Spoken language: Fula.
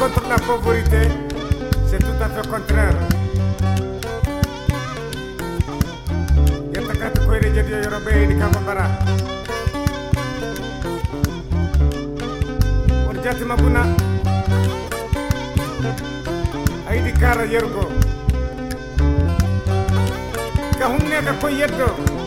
contre la pauvreté, c'est tout à fait contraire. Yetta koy de jodi yoro be di kamba bara. Or jati mabuna. Ay di kara yergo. Ka humne ka koy yeddo.